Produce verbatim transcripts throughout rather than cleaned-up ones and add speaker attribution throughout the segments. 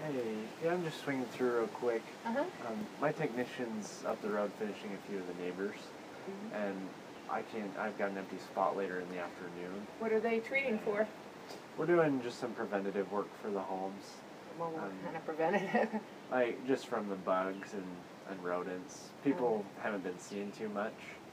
Speaker 1: Hey, yeah, I'm just swinging through real quick.
Speaker 2: Uh-huh.
Speaker 1: Um, my technician's up the road finishing a few of the neighbors,
Speaker 2: Mm-hmm.
Speaker 1: and I can't. I've got an empty spot later in the afternoon.
Speaker 2: What are they treating for?
Speaker 1: We're doing just some preventative work for the homes,
Speaker 2: Well, what
Speaker 1: Um,
Speaker 2: kind of preventative?
Speaker 1: like just from the bugs and, and rodents. People haven't been seeing too much,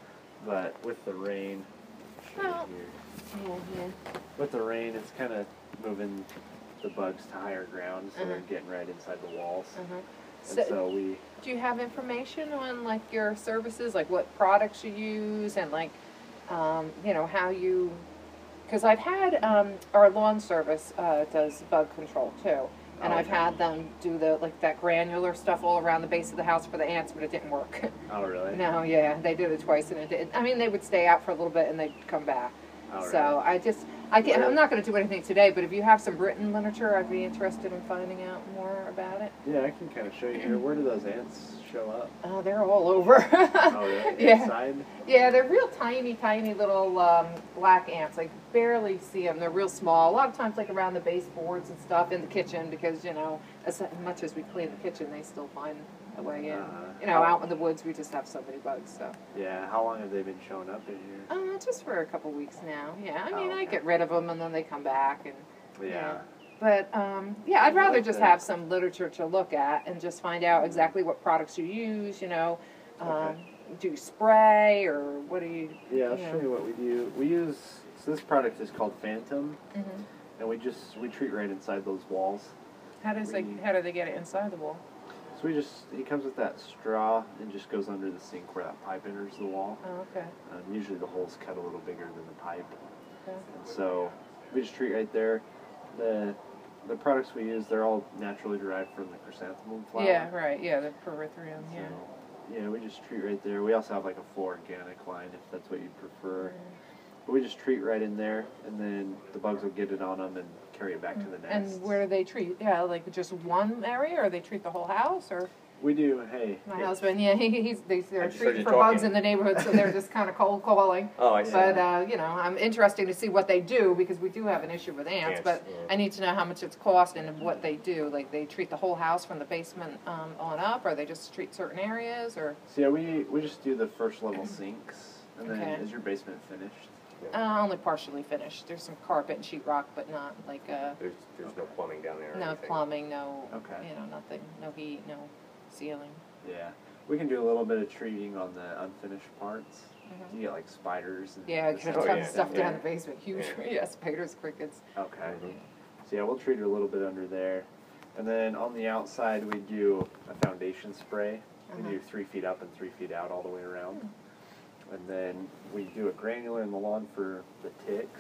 Speaker 1: but with the rain, show you
Speaker 2: Well-
Speaker 1: here.
Speaker 2: Yeah, yeah.
Speaker 1: With the rain, it's kind of moving the bugs to higher ground, so they're
Speaker 2: Uh-huh.
Speaker 1: getting right inside the walls.
Speaker 2: Uh-huh.
Speaker 1: And
Speaker 2: So,
Speaker 1: so we.
Speaker 2: do you have information on like your services, like what products you use and like, um, you know, how you, because I've had, um, our lawn service, uh, does bug control too. And
Speaker 1: Oh,
Speaker 2: I've
Speaker 1: okay.
Speaker 2: had them do the, like that granular stuff all around the base of the house for the ants, but it didn't work.
Speaker 1: Oh, really?
Speaker 2: No, yeah, they did it twice and it did. I mean, they would stay out for a little bit and they'd come back.
Speaker 1: Oh,
Speaker 2: So
Speaker 1: really?
Speaker 2: I just, I can't, I'm not going to do anything today, but if you have some written literature, I'd be interested in finding out more about it.
Speaker 1: Yeah, I can kind of show you here. Where do those ants show up?
Speaker 2: Oh, they're all over.
Speaker 1: Oh, really?
Speaker 2: Yeah.
Speaker 1: Inside?
Speaker 2: Yeah, they're real tiny, tiny little um, black ants. I barely see them. They're real small. A lot of times, like around the baseboards and stuff in the kitchen, because you know, as much as we clean the kitchen, they still find a way in.
Speaker 1: Uh,
Speaker 2: You know, out in the woods, we just have so many bugs. So,
Speaker 1: Yeah, how long have they been showing up in here?
Speaker 2: uh, just for a couple weeks now. Yeah, I mean,
Speaker 1: Oh,
Speaker 2: I
Speaker 1: okay.
Speaker 2: get rid of them and then they come back and.
Speaker 1: Yeah.
Speaker 2: But um, yeah, I'd
Speaker 1: I
Speaker 2: rather
Speaker 1: like
Speaker 2: just
Speaker 1: that.
Speaker 2: have some literature to look at and just find out exactly what products you use. You know, um,
Speaker 1: Okay.
Speaker 2: do you spray or what do you?
Speaker 1: Yeah, I'll
Speaker 2: you
Speaker 1: show
Speaker 2: know.
Speaker 1: you what we do. We use, so this product is called Phantom,
Speaker 2: Mhm.
Speaker 1: and we just, we treat right inside those walls.
Speaker 2: How does they?
Speaker 1: We-
Speaker 2: How do they get it inside the wall?
Speaker 1: So we just, it comes with that straw and just goes under the sink where that pipe enters the wall.
Speaker 2: Oh, okay.
Speaker 1: Um, usually the hole's cut a little bigger than the pipe.
Speaker 2: Okay.
Speaker 1: And so we just treat right there. The the products we use, they're all naturally derived from the chrysanthemum flower.
Speaker 2: Yeah, right. Yeah, the pyrethrum. Yeah.
Speaker 1: So, yeah, we just treat right there. We also have like a full organic line if that's what you'd prefer. But we just treat right in there, and then the bugs will get it on them and carry it back to the nest.
Speaker 2: And where do they treat? Yeah, like just one area, or they treat the whole house, or?
Speaker 1: We do. Hey.
Speaker 2: My
Speaker 1: hey,
Speaker 2: husband, yeah, he, he's they, they're
Speaker 3: I just heard
Speaker 2: treating
Speaker 3: you
Speaker 2: for
Speaker 3: talking.
Speaker 2: bugs in the neighborhood, so they're just kind of cold calling.
Speaker 3: Oh, I see.
Speaker 2: But uh, you know, I'm interested to see what they do because we do have an issue with ants.
Speaker 3: Ants,
Speaker 2: but
Speaker 3: yeah.
Speaker 2: I need to know how much it's cost and what they do. Like they treat the whole house from the basement um, on up, or they just treat certain areas, or
Speaker 1: So yeah, we we just do the first level sinks, and then
Speaker 2: Okay.
Speaker 1: is your basement finished?
Speaker 2: uh, only partially finished. There's some carpet and sheetrock, but not like uh,
Speaker 3: There's, there's no plumbing down there or
Speaker 2: no
Speaker 3: anything.
Speaker 2: plumbing, no
Speaker 1: Okay.
Speaker 2: you know nothing, no heat, no ceiling.
Speaker 1: Yeah. We can do a little bit of treating on the unfinished parts.
Speaker 2: Mhm.
Speaker 1: You get like spiders and
Speaker 2: Yeah,
Speaker 1: this
Speaker 2: get a
Speaker 1: and
Speaker 2: ton
Speaker 3: yeah,
Speaker 2: of stuff
Speaker 1: that.
Speaker 2: down the basement. Huge,
Speaker 3: Yeah.
Speaker 2: yeah, spiders, crickets.
Speaker 1: Okay.
Speaker 3: Mhm.
Speaker 1: So yeah, we'll treat it a little bit under there. And then on the outside we do a foundation spray. We
Speaker 2: Uh-huh.
Speaker 1: do three feet up and three feet out all the way around.
Speaker 2: Hmm.
Speaker 1: And then we do it granular in the lawn for the ticks.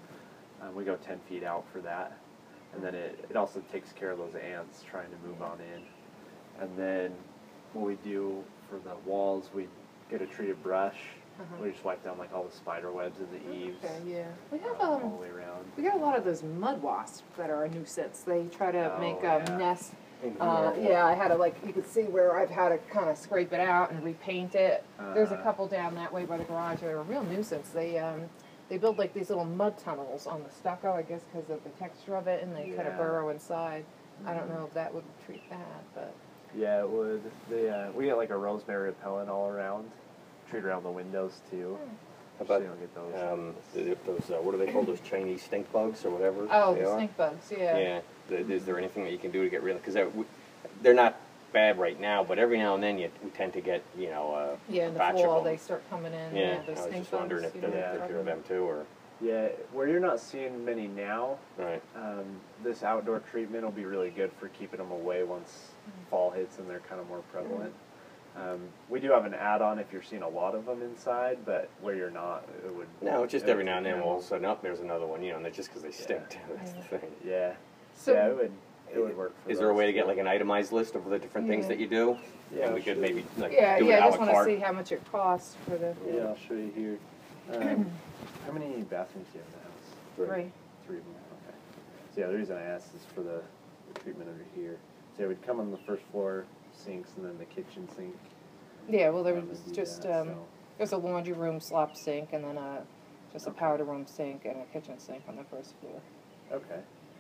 Speaker 1: Um, we go ten feet out for that. And then it, it also takes care of those ants trying to move on in. And then what we do for the walls, we get a treated brush.
Speaker 2: Uh-huh.
Speaker 1: We just wipe down like all the spider webs in the eaves.
Speaker 2: Okay, yeah. We have
Speaker 1: uh,
Speaker 2: um,
Speaker 1: all the way around.
Speaker 2: we got a lot of those mud wasps that are a nuisance. They try to
Speaker 1: Oh,
Speaker 2: make a
Speaker 1: yeah.
Speaker 2: nest.
Speaker 3: In the
Speaker 2: Uh,
Speaker 3: wall.
Speaker 2: yeah, I had to like you could see where I've had to kind of scrape it out and repaint it. There's a
Speaker 1: Uh-huh.
Speaker 2: couple down that way by the garage. They're a real nuisance. They um, they build like these little mud tunnels on the stucco, I guess, because of the texture of it, and they kind of
Speaker 1: Yeah.
Speaker 2: burrow inside. I don't know if that would treat that, but
Speaker 1: Yeah, it would. They, uh, we get like a rosemary repellent all around. Treat around the windows too.
Speaker 3: How
Speaker 1: So
Speaker 3: about
Speaker 1: you don't get those.
Speaker 3: um, th- those, uh, what are they called, those Chinese stink bugs or whatever?
Speaker 2: oh,
Speaker 3: they
Speaker 2: the
Speaker 3: are?
Speaker 2: stink bugs. Yeah.
Speaker 3: Yeah. Th- Is there anything that you can do to get rid of, because they're not bad right now, but every now and then you we tend to get, you know, uh,
Speaker 2: Yeah, in the
Speaker 3: batch of
Speaker 2: fall
Speaker 3: them.
Speaker 2: they start coming in.
Speaker 3: Yeah,
Speaker 2: those
Speaker 3: I was
Speaker 2: stink
Speaker 3: just wondering
Speaker 2: bugs,
Speaker 3: if
Speaker 2: you
Speaker 3: there,
Speaker 2: know,
Speaker 3: if there are them too, or,
Speaker 1: Yeah, where you're not seeing many now,
Speaker 3: right.
Speaker 1: um, this outdoor treatment will be really good for keeping them away once fall hits and they're kind of more prevalent. Um, we do have an add-on if you're seeing a lot of them inside, but where you're not, it would.
Speaker 3: No, it's just
Speaker 1: it would
Speaker 3: every now and then,
Speaker 1: take
Speaker 3: well, all
Speaker 1: them.
Speaker 3: of a sudden, up, there's another one, you know, and that's just because they stink
Speaker 1: Yeah.
Speaker 3: too, that's the thing.
Speaker 1: Yeah.
Speaker 2: So-
Speaker 1: yeah, it would. It would work. For
Speaker 3: Is there a way to
Speaker 1: those.
Speaker 3: get like an itemized list of the different things
Speaker 2: Yeah.
Speaker 3: that you do?
Speaker 1: Yeah,
Speaker 3: And we could
Speaker 1: sure.
Speaker 3: maybe like
Speaker 2: Yeah,
Speaker 3: do
Speaker 2: yeah.
Speaker 3: it
Speaker 2: I
Speaker 3: a
Speaker 2: just
Speaker 3: la
Speaker 2: want to
Speaker 3: carte.
Speaker 2: see how much it costs for the
Speaker 1: Yeah, I'll show you here. Um, how many bathrooms do you have in the house?
Speaker 2: three.
Speaker 1: Three of them. Okay. So yeah, the reason I asked is for the, the treatment under here. So it would come on the first floor sinks and then the kitchen sink.
Speaker 2: Yeah, well, there
Speaker 1: um,
Speaker 2: was
Speaker 1: would do
Speaker 2: just
Speaker 1: that,
Speaker 2: um,
Speaker 1: so.
Speaker 2: there's a laundry room slop sink and then a just a
Speaker 1: Okay.
Speaker 2: powder room sink and a kitchen sink on the first floor.
Speaker 1: Okay. So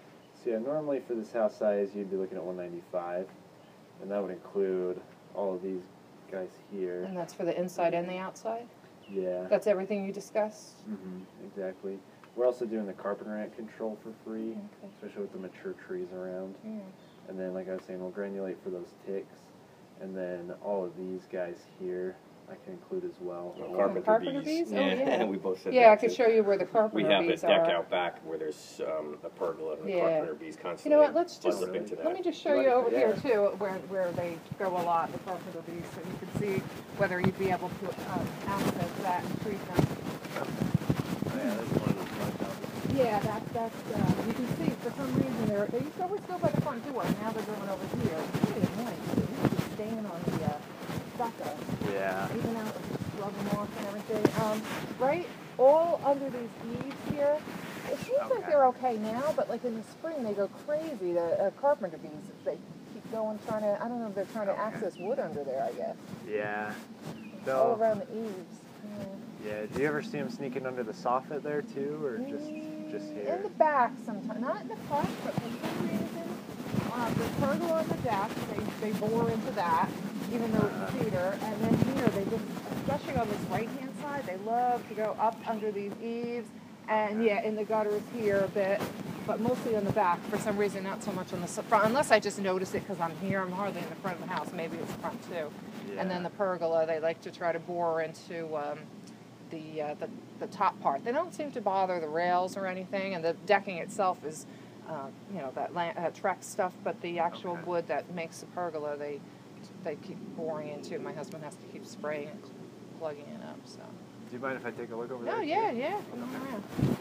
Speaker 1: So yeah, normally for this house size, you'd be looking at one ninety-five, and that would include all of these guys here.
Speaker 2: And that's for the inside and the outside?
Speaker 1: Yeah.
Speaker 2: That's everything you discussed?
Speaker 1: hmm exactly. We're also doing the carpenter ant control for free,
Speaker 2: Okay.
Speaker 1: especially with the mature trees around.
Speaker 2: Yeah.
Speaker 1: And then, like I was saying, we'll granulate for those ticks. And then all of these guys here, I can include as well.
Speaker 3: Well,
Speaker 2: Yeah,
Speaker 3: carpenter,
Speaker 2: the carpenter
Speaker 3: bees.
Speaker 2: bees? Oh, yeah.
Speaker 3: we both said
Speaker 2: Yeah,
Speaker 3: that
Speaker 2: I could
Speaker 3: too.
Speaker 2: show you where the
Speaker 3: We
Speaker 2: carpenter
Speaker 3: have a
Speaker 2: bees
Speaker 3: deck
Speaker 2: are.
Speaker 3: out back where there's um, a pergola and the
Speaker 2: Yeah.
Speaker 3: carpenter bees constantly.
Speaker 2: You know what, let's just,
Speaker 3: slip into that.
Speaker 2: let me just show
Speaker 1: You
Speaker 2: you
Speaker 1: like-
Speaker 2: over here
Speaker 1: yeah.
Speaker 2: too, where, where they go a lot, the carpenter bees, so you can see whether you'd be able to um, access that and treat them.
Speaker 1: Oh, yeah, there's one of those bugs out there.
Speaker 2: Yeah, that's, that's, uh, you can see, for some reason, they're, they used to always go by the front door, and now they're going over here. It's really annoying, too. They're just staying on the, uh, stucco,
Speaker 1: Yeah.
Speaker 2: even out with the scrub them off and everything. Um, right, all under these eaves here, it seems like
Speaker 1: Okay.
Speaker 2: they're okay now, but like in the spring, they go crazy, the uh, carpenter bees, they keep going, trying to, I don't know if they're trying to
Speaker 1: Okay.
Speaker 2: access wood under there, I guess.
Speaker 1: Yeah.
Speaker 2: All
Speaker 1: So,
Speaker 2: around the eaves. Yeah.
Speaker 1: yeah, do you ever see them sneaking under the soffit there too, or just just
Speaker 2: Mm,
Speaker 1: here?
Speaker 2: In the back sometimes, not in the front, but for some reason, uh, the pergola on the deck, they, they bore into that, even though
Speaker 1: Uh-huh.
Speaker 2: it's cedar, and then here, they just, especially on this right-hand side, they love to go up under these eaves, and yeah, in the gutters here a bit, but mostly on the back, for some reason, not so much on the s- front, unless I just notice it because I'm here, I'm hardly in the front of the house, maybe it's front too. And then
Speaker 1: Yeah.
Speaker 2: the pergola, they like to try to bore into um, the, uh, the the top part. They don't seem to bother the rails or anything, and the decking itself is, uh, you know, that la- uh, Trex stuff. But the actual
Speaker 1: Okay.
Speaker 2: wood that makes the pergola, they they keep boring into. My husband has to keep spraying and plugging it up. So.
Speaker 1: Do you mind if I take a look over there?
Speaker 2: No,
Speaker 1: too?
Speaker 2: yeah, yeah. Come on around.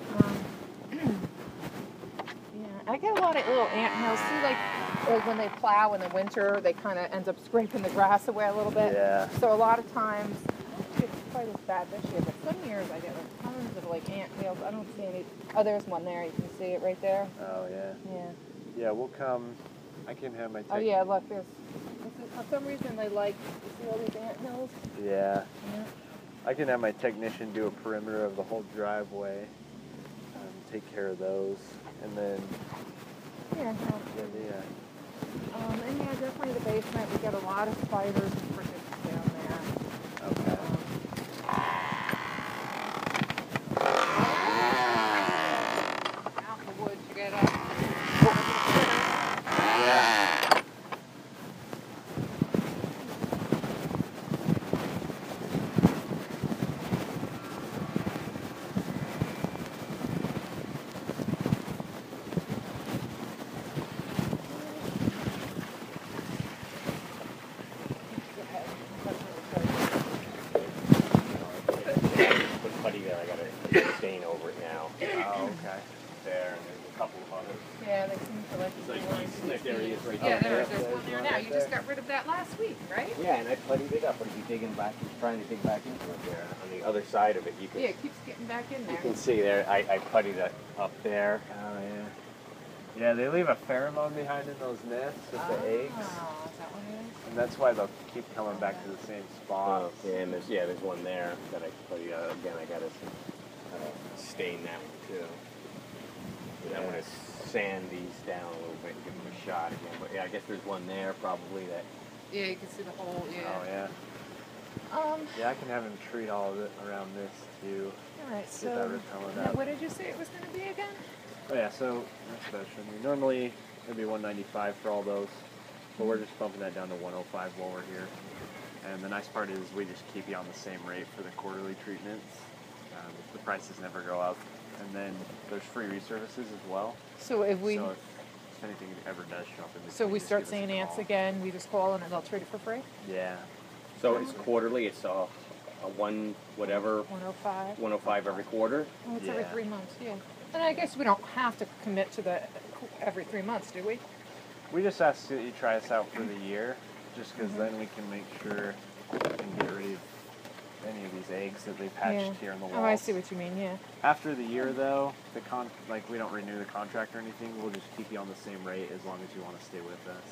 Speaker 2: Um, yeah, I get a lot of little ant hills. See, like, like when they plow in the winter, they kind of end up scraping the grass away a little bit.
Speaker 1: Yeah.
Speaker 2: So a lot of times, I don't think it's quite as bad this year, but some years I get like tons of like ant hills. I don't see any. Oh, there's one there. You can see it right there.
Speaker 1: Oh yeah.
Speaker 2: Yeah.
Speaker 1: Yeah, we'll come. I can have my. Tech-
Speaker 2: Oh yeah, look, there's. This is, for some reason they like. You see all these ant hills?
Speaker 1: Yeah.
Speaker 2: Yeah.
Speaker 1: I can have my technician do a perimeter of the whole driveway, um, take care of those, and then
Speaker 2: Yeah. no,
Speaker 1: yeah, the, uh,
Speaker 2: Um, and yeah, definitely the basement. We get a lot of spiders and crickets down there.
Speaker 1: okay.
Speaker 2: Um, out in the woods, you get a.
Speaker 1: Yeah.
Speaker 3: Put putty there, I got a stain over it now.
Speaker 1: Oh, okay.
Speaker 3: There, and there's a couple of others.
Speaker 2: Yeah, they seem to like.
Speaker 3: It's like these, like there he is right
Speaker 2: Yeah,
Speaker 3: there.
Speaker 2: there, there's one there now. You just got rid of that last week, right?
Speaker 3: Yeah, and I puttied it up, but he's digging back, he's trying to dig back into it there. On the other side of it, you can,
Speaker 2: Yeah, it keeps getting back in
Speaker 3: you
Speaker 2: there.
Speaker 3: can see there, I, I puttied it up there.
Speaker 1: Oh yeah. Yeah, they leave a pheromone behind in those nests with
Speaker 2: Oh,
Speaker 1: the eggs,
Speaker 2: is that what it is?
Speaker 1: and that's why they'll keep coming back to the same spot.
Speaker 3: Oh, yeah, and there's, yeah, there's one there that I puttied uh, again, I gotta uh, stain that one too. And I wanna sand these down a little bit and give them a shot again, but yeah, I guess there's one there probably that,
Speaker 2: Yeah, you can see the hole.
Speaker 1: Oh
Speaker 2: Yeah.
Speaker 1: yeah.
Speaker 2: Um.
Speaker 1: Yeah, I can have him treat all of it around this too.
Speaker 2: All right.
Speaker 1: Get that
Speaker 2: So.
Speaker 1: repellent
Speaker 2: Now,
Speaker 1: out.
Speaker 2: what did you say it was going to be again?
Speaker 1: Oh yeah, so that's what I was showing you. Normally it'd be one ninety-five for all those, but we're just bumping that down to one oh five while we're here. And the nice part is we just keep you on the same rate for the quarterly treatments. Um, the prices never go up, and then there's free reservices as well.
Speaker 2: So if we.
Speaker 1: so if, if anything ever does show up in
Speaker 2: So
Speaker 1: between,
Speaker 2: we
Speaker 1: just
Speaker 2: start
Speaker 1: give us a
Speaker 2: seeing ants
Speaker 1: call.
Speaker 2: again. We just call and they'll treat it for free.
Speaker 1: Yeah.
Speaker 3: so it's quarterly, it's a, a one, whatever,
Speaker 2: one oh five.
Speaker 3: one oh five every quarter.
Speaker 2: Oh, it's every
Speaker 1: Yeah.
Speaker 2: three months. Yeah. And I guess we don't have to commit to the every three months, do we?
Speaker 1: We just ask that you try us out for the year, just because
Speaker 2: Mhm.
Speaker 1: then we can make sure we can get rid of any of these eggs that they've hatched
Speaker 2: Yeah.
Speaker 1: here in the walls.
Speaker 2: Oh, I see what you mean. Yeah.
Speaker 1: After the year, though, the con like we don't renew the contract or anything. We'll just keep you on the same rate as long as you want to stay with us.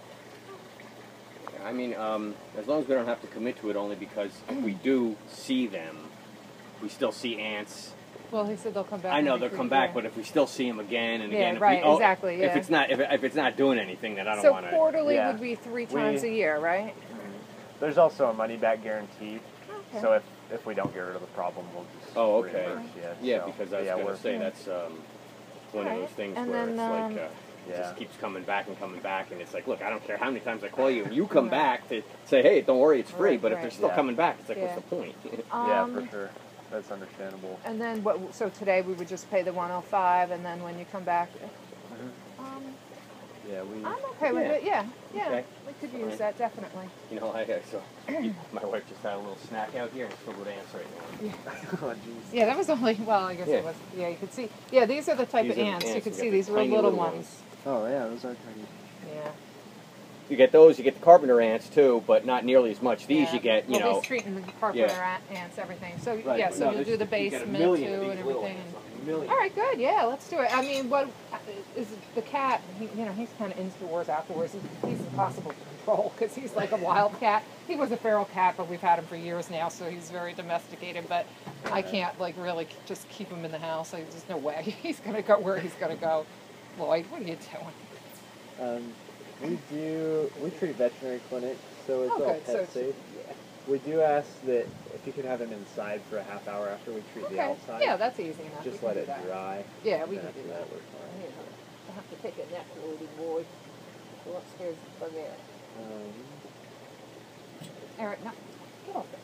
Speaker 3: I mean, um, as long as we don't have to commit to it, only because if we do see them, we still see ants
Speaker 2: Well, he said they'll come back.
Speaker 3: I know
Speaker 2: and
Speaker 3: they'll
Speaker 2: recruit,
Speaker 3: come back,
Speaker 2: yeah.
Speaker 3: but if we still see them again and
Speaker 2: Yeah,
Speaker 3: again, if
Speaker 2: right,
Speaker 3: we, oh,
Speaker 2: exactly,
Speaker 3: if
Speaker 2: yeah.
Speaker 3: it's not if, it- if it's not doing anything, then I don't
Speaker 2: So
Speaker 3: want to.
Speaker 2: quarterly
Speaker 1: Yeah.
Speaker 2: would be three
Speaker 1: We-
Speaker 2: times a year, right?
Speaker 1: There's also a money back guarantee.
Speaker 2: Okay.
Speaker 1: So if, if we don't get rid of the problem, we'll just
Speaker 3: Oh, okay.
Speaker 1: reimburse you.
Speaker 3: Yeah,
Speaker 1: So,
Speaker 3: because I was
Speaker 1: yeah,
Speaker 3: going
Speaker 1: we're-
Speaker 3: to say that's um, one of
Speaker 2: Alright,
Speaker 3: those things
Speaker 2: and
Speaker 3: where
Speaker 2: then,
Speaker 3: it's
Speaker 2: um,
Speaker 3: like uh, it
Speaker 1: Yeah.
Speaker 3: just keeps coming back and coming back, and it's like, look, I don't care how many times I call you, you come
Speaker 2: Right.
Speaker 3: back to say, hey, don't worry, it's free.
Speaker 2: Right,
Speaker 3: but if
Speaker 2: right.
Speaker 3: they're still
Speaker 1: Yeah.
Speaker 3: coming back, it's like,
Speaker 2: Yeah.
Speaker 3: what's the point?
Speaker 1: yeah,
Speaker 2: Um,
Speaker 1: for sure. That's understandable.
Speaker 2: And then what? So today we would just pay the one oh five, and then when you come back, um,
Speaker 1: Yeah, we.
Speaker 2: I'm okay with
Speaker 3: Yeah.
Speaker 2: it. Yeah, yeah,
Speaker 3: Okay.
Speaker 2: we could use
Speaker 3: Alright.
Speaker 2: that definitely.
Speaker 3: You know, I I saw my wife just had a little snack out here and it's filled with ants right now.
Speaker 1: Oh, jeez.
Speaker 2: Yeah, that was only well, I guess
Speaker 3: Yeah.
Speaker 2: it was. Yeah, you could see. Yeah, these are the type
Speaker 3: These
Speaker 2: of
Speaker 3: are the
Speaker 2: ants. You
Speaker 3: ants.
Speaker 2: can
Speaker 3: We
Speaker 2: see
Speaker 3: got
Speaker 2: these
Speaker 3: the
Speaker 2: real
Speaker 3: tiny
Speaker 2: little
Speaker 3: little
Speaker 2: ones.
Speaker 1: Oh, yeah, those are tiny.
Speaker 2: Yeah.
Speaker 3: You get those, you get the carpenter ants too, but not nearly as much. These
Speaker 2: yeah.
Speaker 3: you get, you
Speaker 2: well,
Speaker 3: know.
Speaker 2: he's treating the carpenter
Speaker 3: Yeah.
Speaker 2: ants, everything. So
Speaker 3: Right,
Speaker 2: yeah,
Speaker 3: but
Speaker 2: so
Speaker 3: no,
Speaker 2: you'll
Speaker 3: this-
Speaker 2: do the
Speaker 3: you get a
Speaker 2: basement
Speaker 3: million of
Speaker 2: too
Speaker 3: these
Speaker 2: and
Speaker 3: little
Speaker 2: everything.
Speaker 3: ants, a million.
Speaker 2: All right, good. Yeah, let's do it. I mean, what is the cat? He, you know, he's kind of indoors, outdoors. He, he's impossible to control because he's like a wild cat. He was a feral cat, but we've had him for years now, so he's very domesticated. But I can't like really just keep him in the house. Like, there's no way he's gonna go where he's gonna go. Lloyd, what are you doing?
Speaker 4: Um, we do, we treat veterinary clinics, so it's
Speaker 2: Oh,
Speaker 4: all
Speaker 2: good.
Speaker 4: pet
Speaker 2: So it's-
Speaker 4: safe. We do ask that if you could have him inside for a half hour after we treat the
Speaker 2: Okay.
Speaker 4: outside,
Speaker 2: Yeah, that's easy enough.
Speaker 4: just
Speaker 2: We
Speaker 4: let
Speaker 2: can
Speaker 4: it
Speaker 2: do that.
Speaker 4: dry.
Speaker 2: Yeah, we
Speaker 4: and
Speaker 2: can
Speaker 4: after
Speaker 2: do
Speaker 4: that.
Speaker 2: that.
Speaker 4: We're fine.
Speaker 2: Here, I have to take a nap, loaded boy. Go upstairs and forget.
Speaker 4: Um,
Speaker 2: Eric, no, get off it.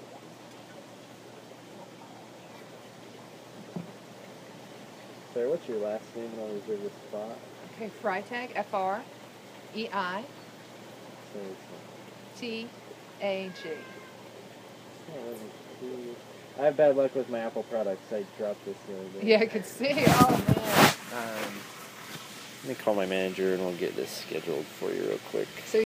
Speaker 4: Sarah, what's your last name and I'll reserve the spot?
Speaker 2: Okay, Freitag, F R E I
Speaker 4: So it's,
Speaker 2: T A G.
Speaker 4: uh, oh, two- I have bad luck with my Apple products. I dropped this the other day.
Speaker 2: Yeah, I could see. Oh, man.
Speaker 4: Um, let me call my manager and we'll get this scheduled for you real quick.
Speaker 2: So